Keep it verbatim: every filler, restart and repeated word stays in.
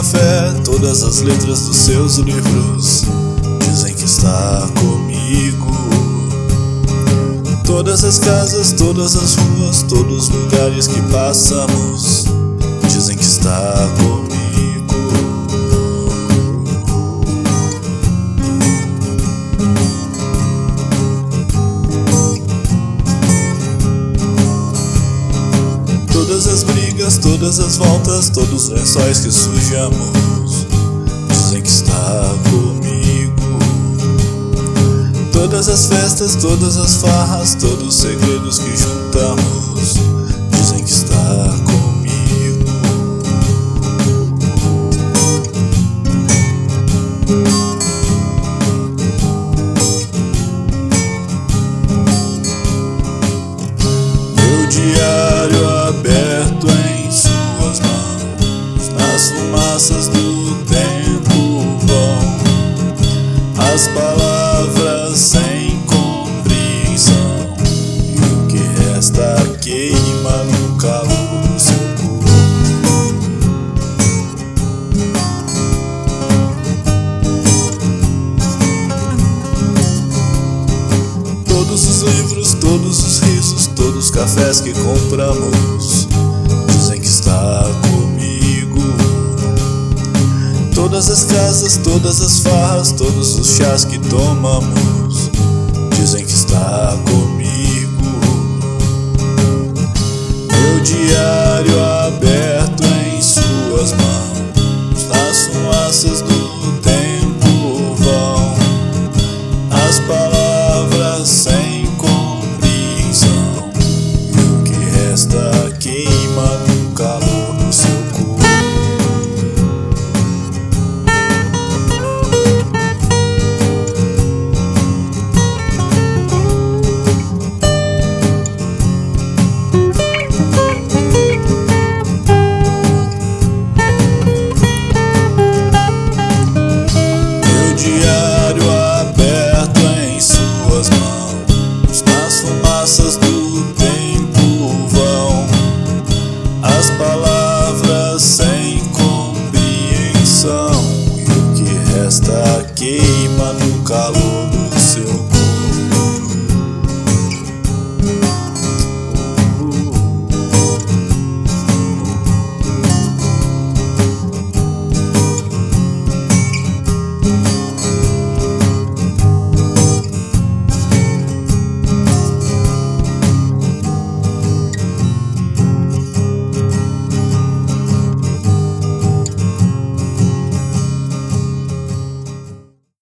café, todas as letras dos seus livros dizem que está comigo. Todas as casas, todas as ruas, todos os lugares que passamos dizem que está comigo. Todas as brigas, todas as voltas, todos os lençóis que sujamos dizem que está comigo. Todas as festas, todas as farras, todos os segredos que juntamos dizem que está comigo. Meu diário aberto em suas mãos, nas fumaças do tempo vão as palavras sem compreensão, e o que resta queima no calor do seu corpo. Todos os livros, todos os risos, todos os cafés que compramos dizem que está comigo. Todas as casas, todas as farras, todos os chás que tomamos